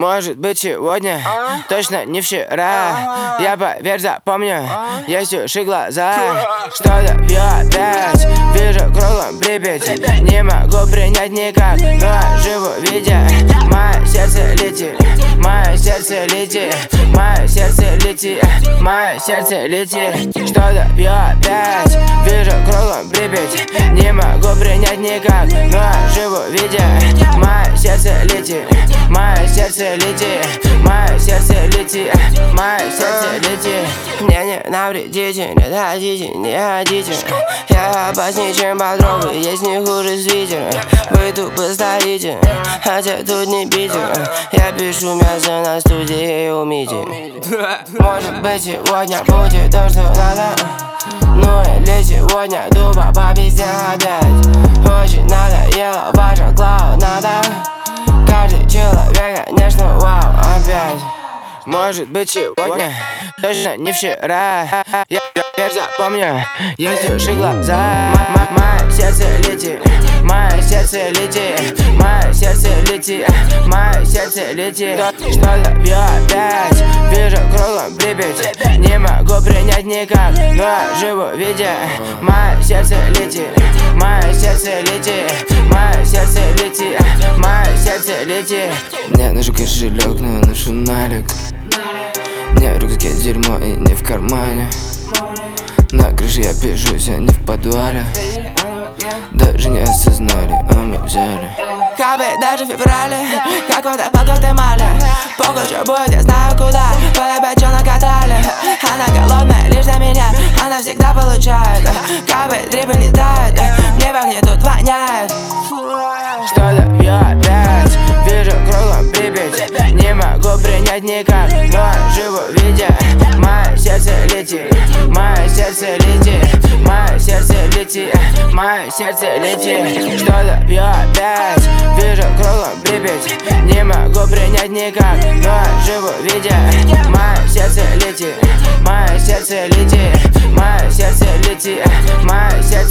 Может быть сегодня, точно не вчера. Я, поверь, запомню, есть уши, глаза. Что-то пью опять, вижу кругом Припять. Не могу принять никак, но живу видя. Мое сердце летит, мое сердце летит, мое сердце летит, мое сердце летит. Что-то пью опять, вижу кругом Припять. Не могу принять никак, но живу видя. Мое сердце летит, мое сердце летит, мое сердце летит, мое сердце летит. Мне не навредите, не дадите, не хотите. Я опаснее, чем подруга, есть не хуже свитера. Вы тупо стоите, хотя тут не Питер. Я пишу мясо на студии у Мити. Может быть сегодня будет то, что надо. Ну или сегодня тупо по пизде опять. Очень надоело ваша клоунада. Каждый человек, конечно, вау, опять. Может быть сегодня, точно не вчера. Я запомню, есть уши, глаза. Мое сердце летит, мое сердце летит, мое сердце летит, мое сердце летит. Что-то пью опять, вижу кругом Припять. Не могу принять никак, но живу видя. Мое сердце летит, мое сердце летит, мое сердце летит, мое сердце летит. Мне нужен кошелек, но я ношу налик. Не в рюкзаке дерьмо и не в кармане. На крыше я пишусь, а не в подвале. Даже не осознали, а мы взяли. Капы даже в феврале, как вода по Гватемале. Похуй, что будет, я знаю куда. Поле чё накатали. Она голодная лишь за меня, она всегда получает. Капы, дрипы летают, мне пахнет, тут воняет. Что-то пью опять, вижу кругом Припять. Не могу принять никак, но живу видя. Мое сердце летит, мое сердце летит, мое сердце летит, мое сердце летит. Что-то пью опять, вижу кругом Припять. Не могу принять никак, но живу видя. Мое сердце летит, мое сердце летит, мое сердце летит, мое сердце